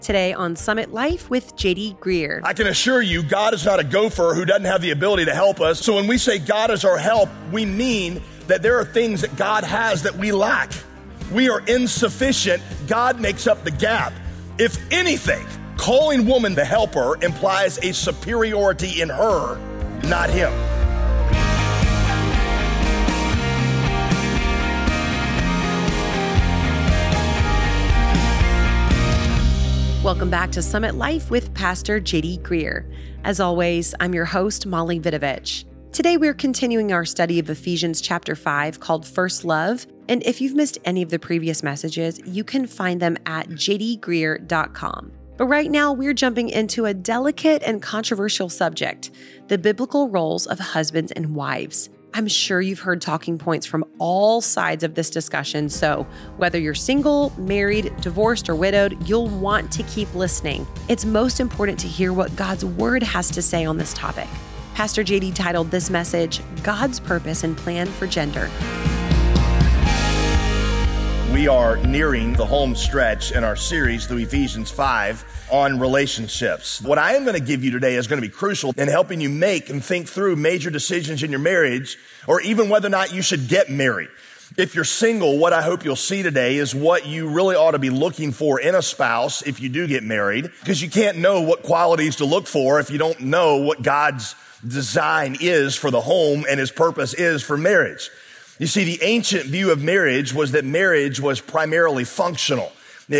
Today on Summit Life with JD Greear. I can assure you, God is not a gopher who doesn't have the ability to help us. So when we say God is our help, we mean that there are things that God has that we lack. We are insufficient. God makes up the gap. If anything, calling woman the helper implies a superiority in her, not him. Welcome back to Summit Life with Pastor JD Greear. As always, I'm your host, Molly Vidovich. Today, we're continuing our study of Ephesians chapter 5 called First Love. And if you've missed any of the previous messages, you can find them at jdgreear.com. But right now, we're jumping into a delicate and controversial subject, the biblical roles of husbands and wives. I'm sure you've heard talking points from all sides of this discussion, so whether you're single, married, divorced, or widowed, you'll want to keep listening. It's most important to hear what God's Word has to say on this topic. Pastor JD titled this message, God's Purpose and Plan for Gender. We are nearing the home stretch in our series through Ephesians 5 on relationships. What I am going to give you today is going to be crucial in helping you make and think through major decisions in your marriage, or even whether or not you should get married. If you're single, what I hope you'll see today is what you really ought to be looking for in a spouse if you do get married, because you can't know what qualities to look for if you don't know what God's design is for the home and his purpose is for marriage. You see, the ancient view of marriage was that marriage was primarily functional.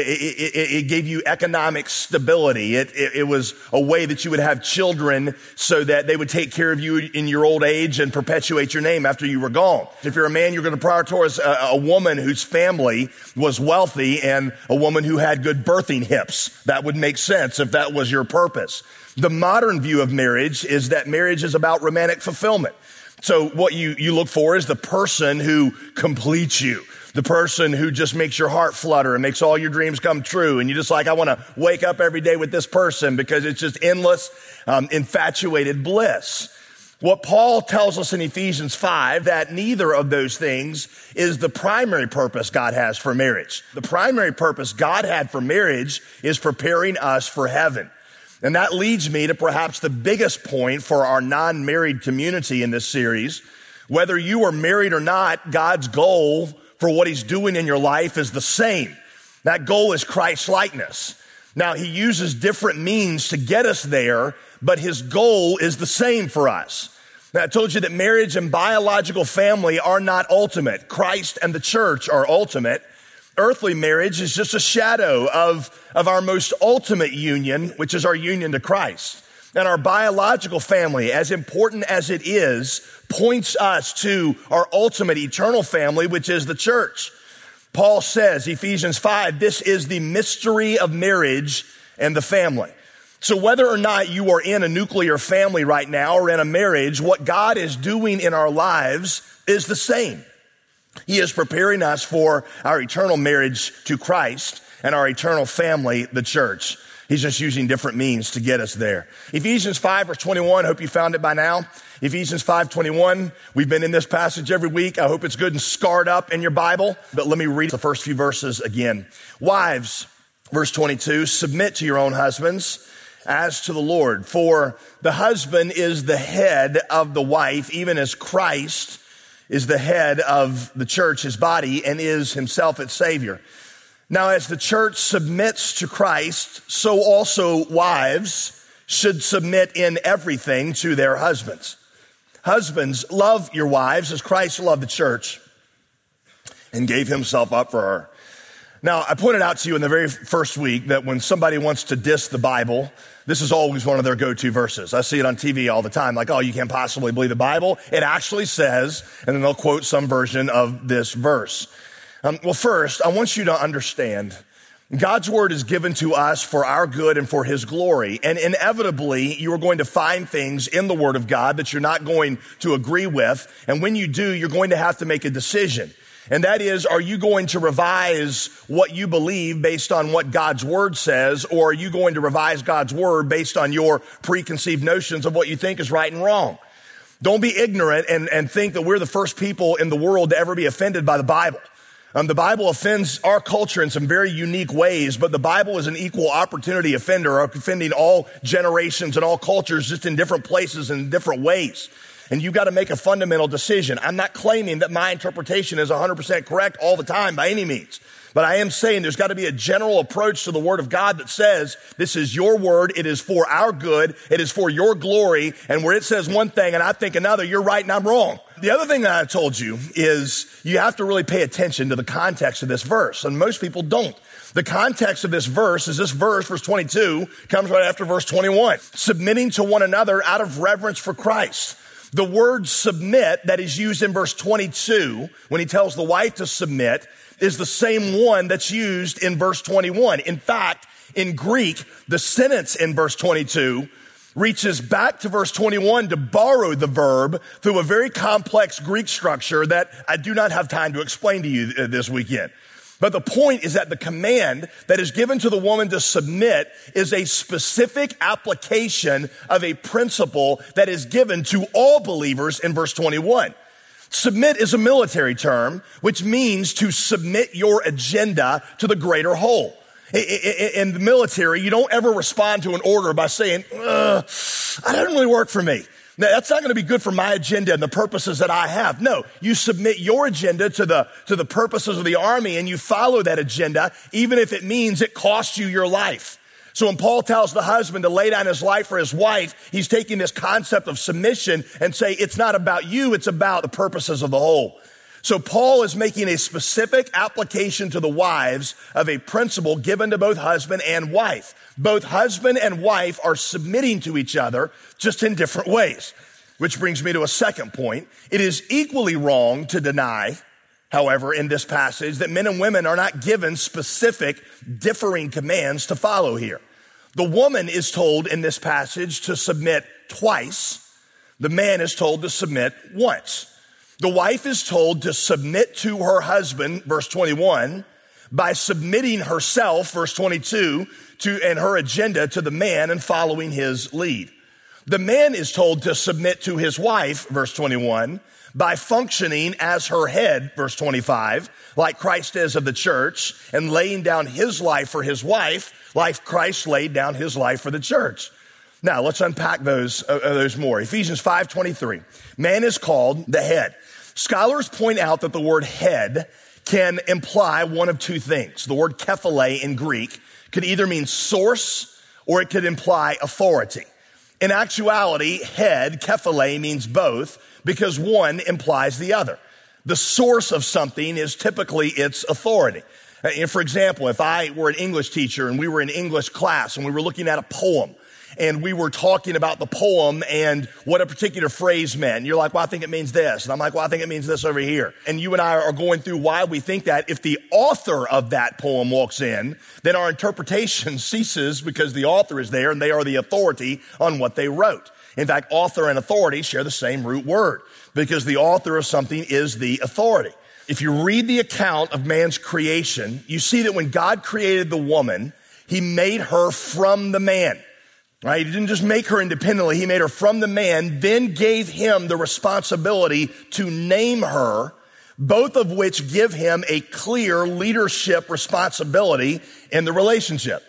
It gave you economic stability. It was a way that you would have children so that they would take care of you in your old age and perpetuate your name after you were gone. If you're a man, you're going to prioritize a woman whose family was wealthy and a woman who had good birthing hips. That would make sense if that was your purpose. The modern view of marriage is that marriage is about romantic fulfillment. So what you look for is the person who completes you, the person who just makes your heart flutter and makes all your dreams come true. And you're just like, I want to wake up every day with this person because it's just endless, infatuated bliss. What Paul tells us in Ephesians 5, that neither of those things is the primary purpose God has for marriage. The primary purpose God had for marriage is preparing us for heaven. And that leads me to perhaps the biggest point for our non-married community in this series. Whether you are married or not, God's goal for what he's doing in your life is the same. That goal is Christ-likeness. Now, he uses different means to get us there, but his goal is the same for us. Now, I told you that marriage and biological family are not ultimate. Christ and the church are ultimate. Earthly marriage is just a shadow of our most ultimate union, which is our union to Christ. And our biological family, as important as it is, points us to our ultimate eternal family, which is the church. Paul says, Ephesians 5, this is the mystery of marriage and the family. So whether or not you are in a nuclear family right now or in a marriage, what God is doing in our lives is the same. He is preparing us for our eternal marriage to Christ and our eternal family, the church. He's just using different means to get us there. Ephesians 5 verse 21, hope you found it by now. Ephesians 5:21, we've been in this passage every week. I hope it's good and scarred up in your Bible, but let me read the first few verses again. Wives, verse 22, submit to your own husbands as to the Lord. For the husband is the head of the wife, even as Christ is the head of the church, his body, and is himself its Savior. Now, as the church submits to Christ, so also wives should submit in everything to their husbands. Husbands, love your wives as Christ loved the church and gave himself up for her. Now, I pointed out to you in the very first week that when somebody wants to diss the Bible, this is always one of their go-to verses. I see it on TV all the time, like, oh, you can't possibly believe the Bible. It actually says, and then they'll quote some version of this verse. Well, first, I want you to understand God's word is given to us for our good and for his glory. And inevitably, you are going to find things in the word of God that you're not going to agree with. And when you do, you're going to have to make a decision. And that is, are you going to revise what you believe based on what God's word says, or are you going to revise God's word based on your preconceived notions of what you think is right and wrong? Don't be ignorant and think that we're the first people in the world to ever be offended by the Bible. The Bible offends our culture in some very unique ways, but the Bible is an equal opportunity offender, offending all generations and all cultures, just in different places and in different ways. And you've got to make a fundamental decision. I'm not claiming that my interpretation is 100% correct all the time by any means. But I am saying there's got to be a general approach to the Word of God that says, this is your word, it is for our good, it is for your glory, and where it says one thing and I think another, you're right and I'm wrong. The other thing that I told you is you have to really pay attention to the context of this verse, and most people don't. The context of this verse is this verse 22, comes right after verse 21. Submitting to one another out of reverence for Christ. The word submit that is used in verse 22, when he tells the wife to submit, is the same one that's used in verse 21. In fact, in Greek, the sentence in verse 22 reaches back to verse 21 to borrow the verb through a very complex Greek structure that I do not have time to explain to you this weekend. But the point is that the command that is given to the woman to submit is a specific application of a principle that is given to all believers in verse 21. Submit is a military term, which means to submit your agenda to the greater whole. In the military, you don't ever respond to an order by saying, that doesn't really work for me. Now, that's not going to be good for my agenda and the purposes that I have. No, you submit your agenda to the purposes of the army, and you follow that agenda, even if it means it costs you your life. So when Paul tells the husband to lay down his life for his wife, he's taking this concept of submission and say, it's not about you, it's about the purposes of the whole. So Paul is making a specific application to the wives of a principle given to both husband and wife. Both husband and wife are submitting to each other, just in different ways. Which brings me to a second point. It is equally wrong to deny, however, in this passage, that men and women are not given specific differing commands to follow here. The woman is told in this passage to submit twice. The man is told to submit once. The wife is told to submit to her husband, verse 21, by submitting herself, verse 22, and her agenda to the man and following his lead. The man is told to submit to his wife, verse 21, by functioning as her head, verse 25, like Christ is of the church, and laying down his life for his wife, like Christ laid down his life for the church. Now, let's unpack those more. Ephesians 5:23. Man is called the head. Scholars point out that the word head can imply one of two things. The word kephale in Greek could either mean source or it could imply authority. In actuality, head, kephale, means both because one implies the other. The source of something is typically its authority. For example, if I were an English teacher and we were in English class and we were looking at a poem, and we were talking about the poem and what a particular phrase meant. You're like, well, I think it means this. And I'm like, well, I think it means this over here. And you and I are going through why we think that. If the author of that poem walks in, then our interpretation ceases because the author is there and they are the authority on what they wrote. In fact, author and authority share the same root word because the author of something is the authority. If you read the account of man's creation, you see that when God created the woman, he made her from the man. Right? He didn't just make her independently. He made her from the man, then gave him the responsibility to name her, both of which give him a clear leadership responsibility in the relationship.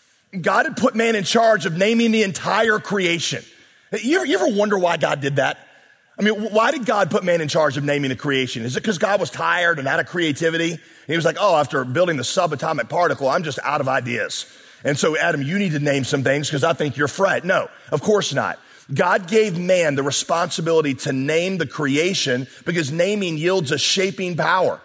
God had put man in charge of naming the entire creation. You ever wonder why God did that? I mean, why did God put man in charge of naming the creation? Is it because God was tired and out of creativity? And he was like, after building the subatomic particle, I'm just out of ideas. And so, Adam, you need to name some things because I think you're Fred. No, of course not. God gave man the responsibility to name the creation because naming yields a shaping power.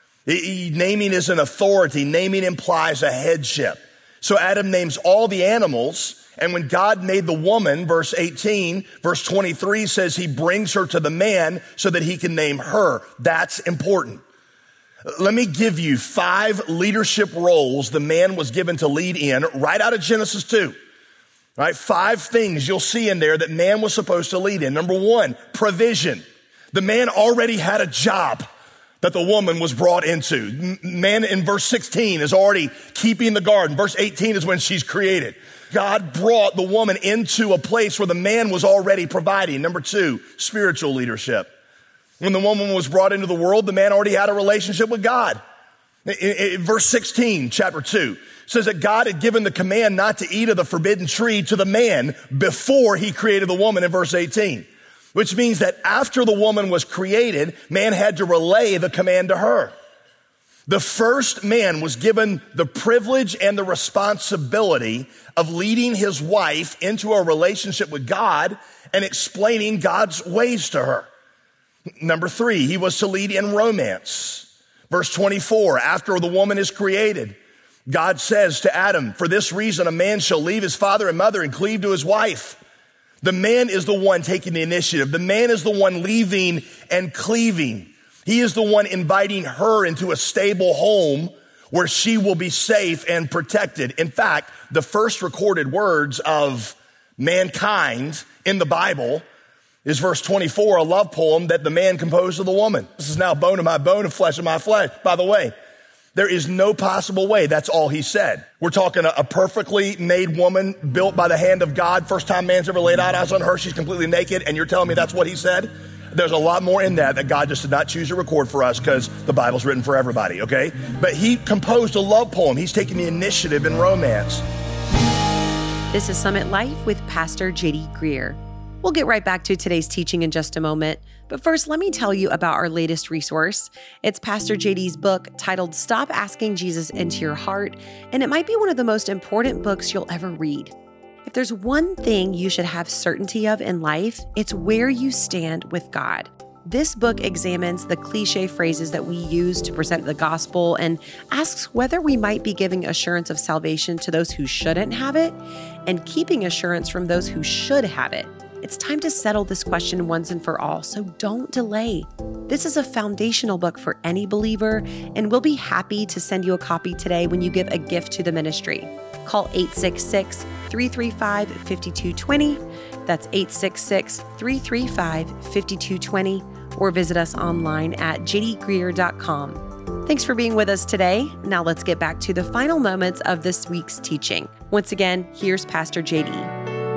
Naming is an authority. Naming implies a headship. So Adam names all the animals. And when God made the woman, verse 18, verse 23 says he brings her to the man so that he can name her. That's important. Let me give you 5 leadership roles the man was given to lead in right out of Genesis 2. Right? 5 things you'll see in there that man was supposed to lead in. Number 1, provision. The man already had a job that the woman was brought into. Man in verse 16 is already keeping the garden. Verse 18 is when she's created. God brought the woman into a place where the man was already providing. Number 2, spiritual leadership. When the woman was brought into the world, the man already had a relationship with God. Verse 16, chapter 2, says that God had given the command not to eat of the forbidden tree to the man before he created the woman in verse 18, which means that after the woman was created, man had to relay the command to her. The first man was given the privilege and the responsibility of leading his wife into a relationship with God and explaining God's ways to her. Number 3, he was to lead in romance. Verse 24, after the woman is created, God says to Adam, for this reason, a man shall leave his father and mother and cleave to his wife. The man is the one taking the initiative. The man is the one leaving and cleaving. He is the one inviting her into a stable home where she will be safe and protected. In fact, the first recorded words of mankind in the Bible is verse 24, a love poem that the man composed to the woman. This is now bone of my bone and flesh of my flesh. By the way, there is no possible way that's all he said. We're talking a perfectly made woman built by the hand of God. First time man's ever laid eyes on her. She's completely naked. And you're telling me that's what he said? There's a lot more in that God just did not choose to record for us because the Bible's written for everybody, okay? But he composed a love poem. He's taking the initiative in romance. This is Summit Life with Pastor J.D. Greer. We'll get right back to today's teaching in just a moment. But first, let me tell you about our latest resource. It's Pastor JD's book titled Stop Asking Jesus Into Your Heart, and it might be one of the most important books you'll ever read. If there's one thing you should have certainty of in life, it's where you stand with God. This book examines the cliche phrases that we use to present the gospel and asks whether we might be giving assurance of salvation to those who shouldn't have it and keeping assurance from those who should have it. It's time to settle this question once and for all, so don't delay. This is a foundational book for any believer, and we'll be happy to send you a copy today when you give a gift to the ministry. Call 866-335-5220. That's 866-335-5220, or visit us online at jdgreer.com. Thanks for being with us today. Now let's get back to the final moments of this week's teaching. Once again, here's Pastor JD.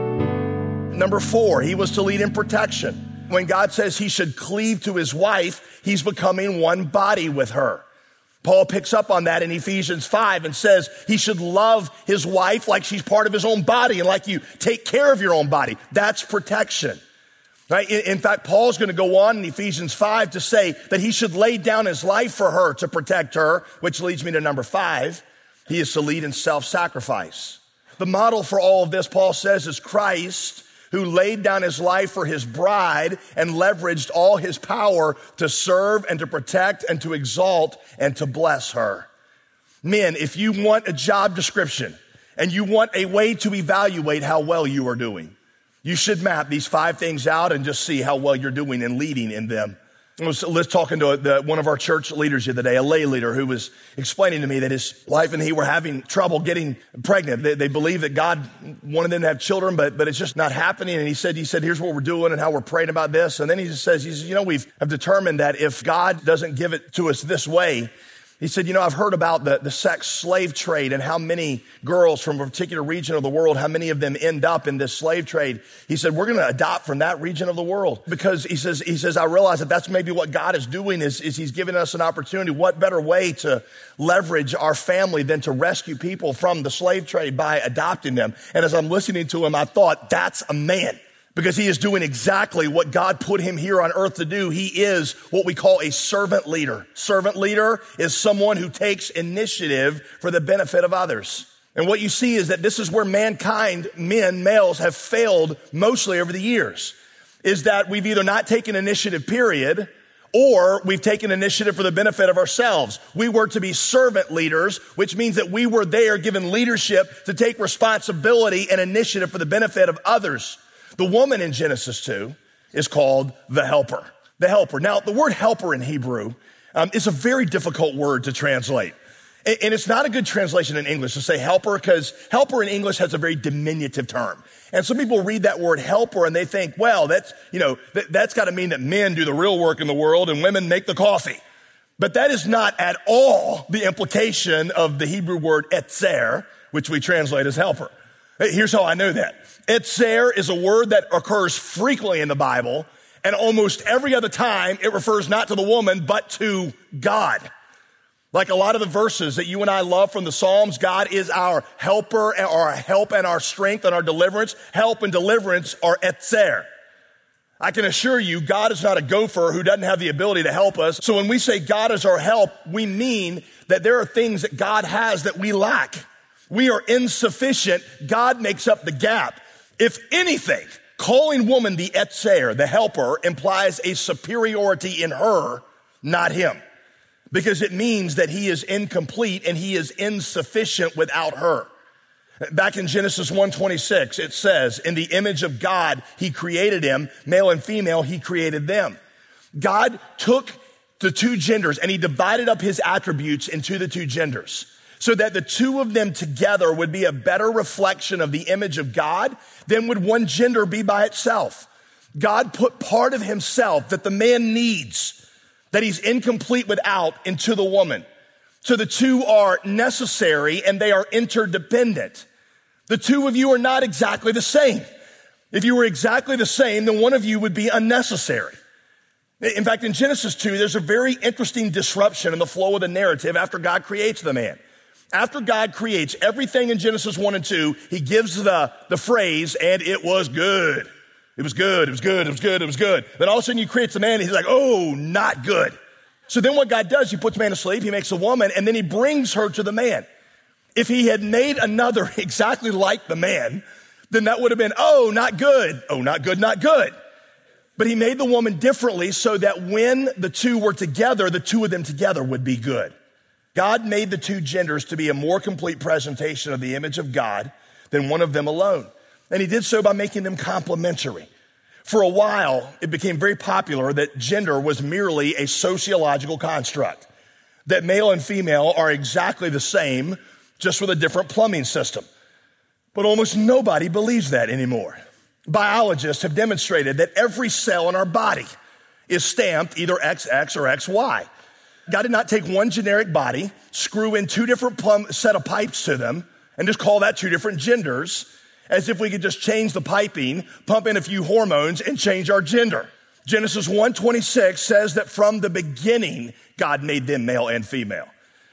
Number 4, he was to lead in protection. When God says he should cleave to his wife, he's becoming one body with her. Paul picks up on that in Ephesians 5 and says he should love his wife like she's part of his own body and like you take care of your own body. That's protection. Right? In fact, Paul's going to go on in Ephesians 5 to say that he should lay down his life for her to protect her, which leads me to number 5. He is to lead in self-sacrifice. The model for all of this, Paul says, is Christ, who laid down his life for his bride and leveraged all his power to serve and to protect and to exalt and to bless her. Men, if you want a job description and you want a way to evaluate how well you are doing, you should map these 5 things out and just see how well you're doing in leading in them. I was talking to one of our church leaders the other day, a lay leader, who was explaining to me that his wife and he were having trouble getting pregnant. They believe that God wanted them to have children, but it's just not happening. And he said, here's what we're doing and how we're praying about this. And then he says, we have determined that if God doesn't give it to us this way, he said, I've heard about the sex slave trade and how many girls from a particular region of the world, how many of them end up in this slave trade. He said, we're going to adopt from that region of the world because he says, I realize that that's maybe what God is doing is he's giving us an opportunity. What better way to leverage our family than to rescue people from the slave trade by adopting them? And as I'm listening to him, I thought, that's a man. Because he is doing exactly what God put him here on earth to do. He is what we call a servant leader. Servant leader is someone who takes initiative for the benefit of others. And what you see is that this is where mankind, men, males, have failed mostly over the years, is that we've either not taken initiative, period, or we've taken initiative for the benefit of ourselves. We were to be servant leaders, which means that we were there given leadership to take responsibility and initiative for the benefit of others. The woman in Genesis 2 is called the helper. The helper. Now, the word helper in Hebrew is a very difficult word to translate. And it's not a good translation in English to say helper, because helper in English has a very diminutive term. And some people read that word helper and they think, well, that's got to mean that men do the real work in the world and women make the coffee. But that is not at all the implication of the Hebrew word etzer, which we translate as helper. Here's how I know that. Etzer is a word that occurs frequently in the Bible, and almost every other time it refers not to the woman, but to God. Like a lot of the verses that you and I love from the Psalms, God is our helper, or our help and our strength and our deliverance. Help and deliverance are etzer. I can assure you, God is not a gopher who doesn't have the ability to help us. So when we say God is our help, we mean that there are things that God has that we lack. We are insufficient. God makes up the gap. If anything, calling woman the etzer, the helper, implies a superiority in her, not him. Because it means that he is incomplete and he is insufficient without her. Back in Genesis 1:26, it says, in the image of God, he created him, male and female, he created them. God took the two genders and he divided up his attributes into the two genders so that the two of them together would be a better reflection of the image of God than would one gender be by itself. God put part of himself that the man needs, that he's incomplete without, into the woman. So the two are necessary and they are interdependent. The two of you are not exactly the same. If you were exactly the same, then one of you would be unnecessary. In fact, in Genesis 2, there's a very interesting disruption in the flow of the narrative after God creates the man. After God creates everything in Genesis 1 and 2, he gives the phrase, and it was good. It was good, it was good, it was good, it was good. Then all of a sudden he creates the man and he's like, oh, not good. So then what God does, he puts man to sleep, he makes a woman, and then he brings her to the man. If he had made another exactly like the man, then that would have been, oh, not good. Oh, not good, not good. But he made the woman differently so that when the two were together, the two of them together would be good. God made the two genders to be a more complete presentation of the image of God than one of them alone. And he did so by making them complementary. For a while, it became very popular that gender was merely a sociological construct, that male and female are exactly the same, just with a different plumbing system. But almost nobody believes that anymore. Biologists have demonstrated that every cell in our body is stamped either XX or XY. God did not take one generic body, screw in two different set of pipes to them, and just call that two different genders, as if we could just change the piping, pump in a few hormones, and change our gender. Genesis 1:26 says that from the beginning, God made them male and female.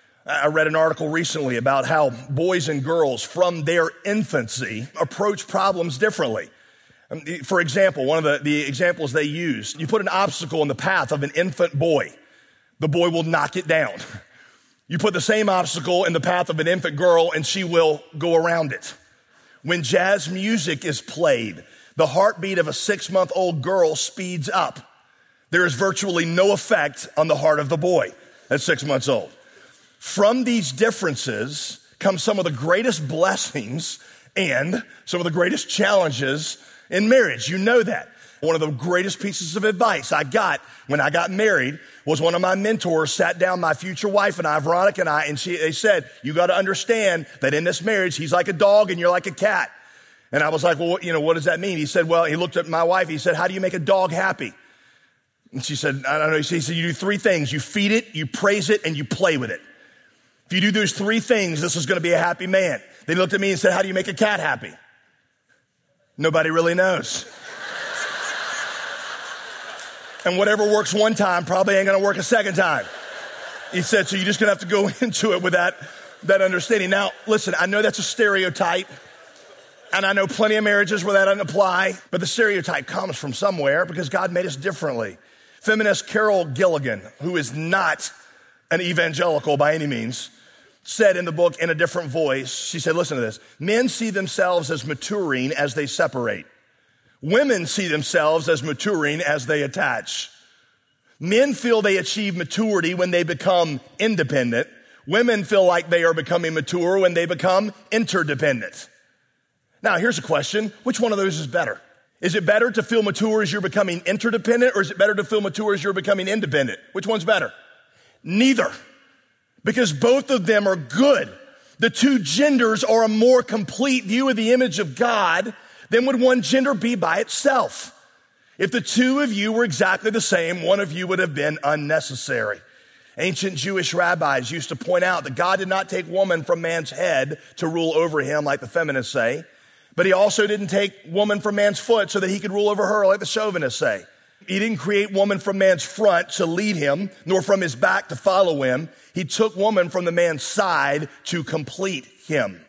I read an article recently about how boys and girls from their infancy approach problems differently. For example, one of the examples they use, you put an obstacle in the path of an infant boy, the boy will knock it down. You put the same obstacle in the path of an infant girl and she will go around it. When jazz music is played, the heartbeat of a 6-month-old girl speeds up. There is virtually no effect on the heart of the boy at 6 months old. From these differences come some of the greatest blessings and some of the greatest challenges in marriage. You know that. One of the greatest pieces of advice I got when I got married was one of my mentors sat down my future wife and I, Veronica and I, and they said, you got to understand that in this marriage, he's like a dog and you're like a cat. And I was like, well, what does that mean? He said, well, he looked at my wife. He said, how do you make a dog happy? And she said, I don't know. He said, you do 3 things. You feed it, you praise it, and you play with it. If you do those 3 things, this is going to be a happy man. Then he looked at me and said, how do you make a cat happy? Nobody really knows. And whatever works one time probably ain't going to work a second time. He said, so you're just going to have to go into it with that understanding. Now, listen, I know that's a stereotype. And I know plenty of marriages where that doesn't apply. But the stereotype comes from somewhere because God made us differently. Feminist Carol Gilligan, who is not an evangelical by any means, said in the book In a Different Voice, she said, listen to this. Men see themselves as maturing as they separate. Women see themselves as maturing as they attach. Men feel they achieve maturity when they become independent. Women feel like they are becoming mature when they become interdependent. Now, here's a question. Which one of those is better? Is it better to feel mature as you're becoming interdependent, or is it better to feel mature as you're becoming independent? Which one's better? Neither. Because both of them are good. The two genders are a more complete view of the image of God than would one gender be by itself. If the two of you were exactly the same, one of you would have been unnecessary. Ancient Jewish rabbis used to point out that God did not take woman from man's head to rule over him like the feminists say, but he also didn't take woman from man's foot so that he could rule over her like the chauvinists say. He didn't create woman from man's front to lead him, nor from his back to follow him. He took woman from the man's side to complete him.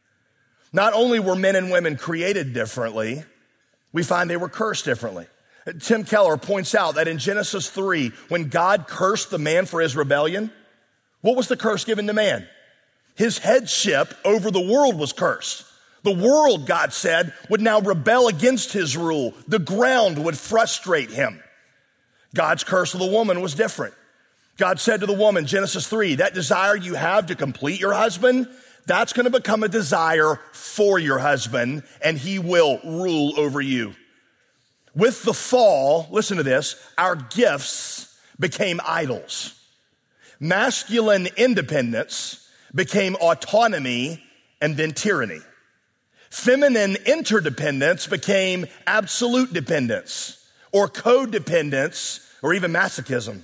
Not only were men and women created differently, we find they were cursed differently. Tim Keller points out that in Genesis 3, when God cursed the man for his rebellion, what was the curse given to man? His headship over the world was cursed. The world, God said, would now rebel against his rule. The ground would frustrate him. God's curse of the woman was different. God said to the woman, Genesis 3, that desire you have to complete your husband, that's going to become a desire for your husband, and he will rule over you. With the fall, listen to this, our gifts became idols. Masculine independence became autonomy and then tyranny. Feminine interdependence became absolute dependence or codependence or even masochism.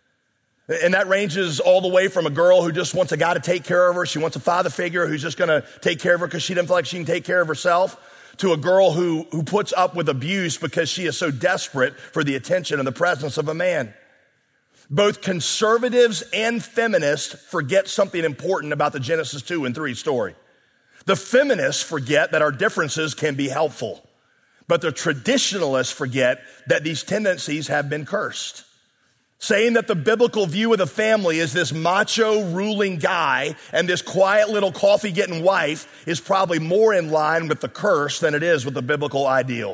And that ranges all the way from a girl who just wants a guy to take care of her. She wants a father figure who's just going to take care of her because she doesn't feel like she can take care of herself, to a girl who puts up with abuse because she is so desperate for the attention and the presence of a man. Both conservatives and feminists forget something important about the Genesis 2 and 3 story. The feminists forget that our differences can be helpful, but the traditionalists forget that these tendencies have been cursed. Saying that the biblical view of the family is this macho ruling guy and this quiet little coffee-getting wife is probably more in line with the curse than it is with the biblical ideal.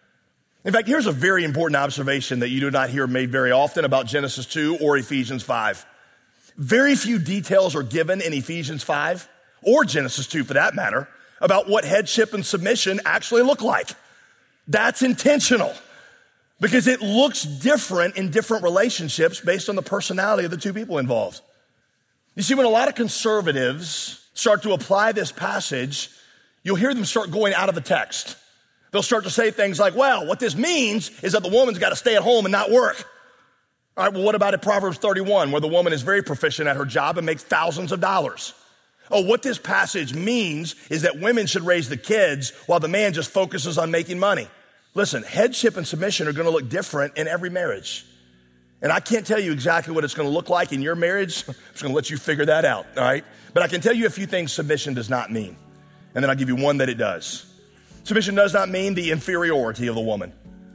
In fact, here's a very important observation that you do not hear made very often about Genesis 2 or Ephesians 5. Very few details are given in Ephesians 5, or Genesis 2 for that matter, about what headship and submission actually look like. That's intentional, because it looks different in different relationships based on the personality of the two people involved. You see, when a lot of conservatives start to apply this passage, you'll hear them start going out of the text. They'll start to say things like, well, what this means is that the woman's got to stay at home and not work. All right, well, what about at Proverbs 31, where the woman is very proficient at her job and makes thousands of dollars? Oh, what this passage means is that women should raise the kids while the man just focuses on making money. Listen, headship and submission are going to look different in every marriage. And I can't tell you exactly what it's going to look like in your marriage. I'm just going to let you figure that out, all right? But I can tell you a few things submission does not mean. And then I'll give you one that it does. Submission does not mean the inferiority of the woman.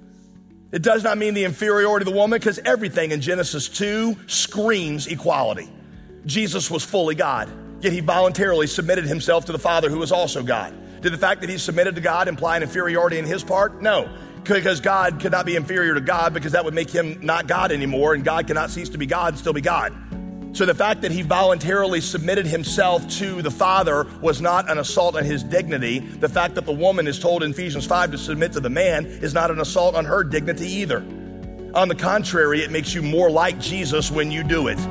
It does not mean the inferiority of the woman because everything in Genesis 2 screams equality. Jesus was fully God, yet he voluntarily submitted himself to the Father who was also God. Did the fact that he submitted to God imply an inferiority in his part? No, because God could not be inferior to God because that would make him not God anymore, and God cannot cease to be God and still be God. So the fact that he voluntarily submitted himself to the Father was not an assault on his dignity. The fact that the woman is told in Ephesians 5 to submit to the man is not an assault on her dignity either. On the contrary, it makes you more like Jesus when you do it.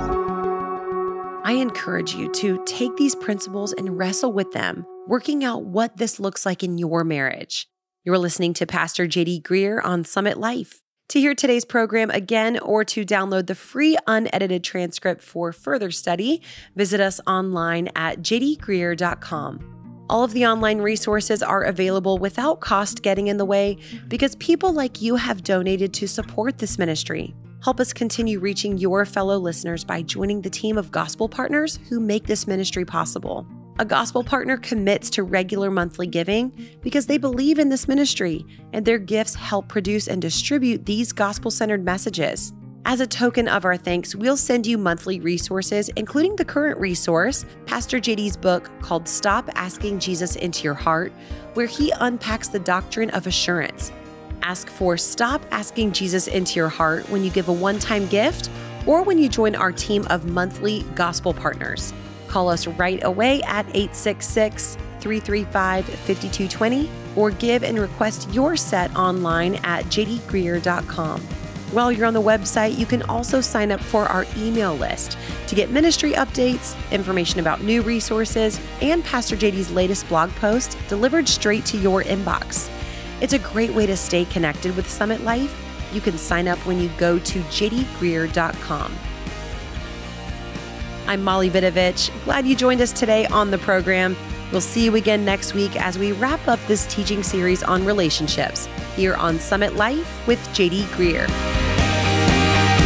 I encourage you to take these principles and wrestle with them, working out what this looks like in your marriage. You're listening to Pastor J.D. Greear on Summit Life. To hear today's program again or to download the free unedited transcript for further study, visit us online at jdgreear.com. All of the online resources are available without cost getting in the way because people like you have donated to support this ministry. Help us continue reaching your fellow listeners by joining the team of gospel partners who make this ministry possible. A gospel partner commits to regular monthly giving because they believe in this ministry, and their gifts help produce and distribute these gospel-centered messages. As a token of our thanks, we'll send you monthly resources, including the current resource, Pastor JD's book called Stop Asking Jesus Into Your Heart, where he unpacks the doctrine of assurance. Ask for Stop Asking Jesus Into Your Heart when you give a one-time gift or when you join our team of monthly gospel partners. Call us right away at 866-335-5220 or give and request your set online at jdgreear.com. While you're on the website, you can also sign up for our email list to get ministry updates, information about new resources, and Pastor JD's latest blog post delivered straight to your inbox. It's a great way to stay connected with Summit Life. You can sign up when you go to jdgreear.com. I'm Molly Vidovich. Glad you joined us today on the program. We'll see you again next week as we wrap up this teaching series on relationships here on Summit Life with J.D. Greear.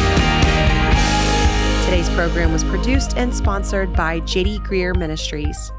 Today's program was produced and sponsored by J.D. Greear Ministries.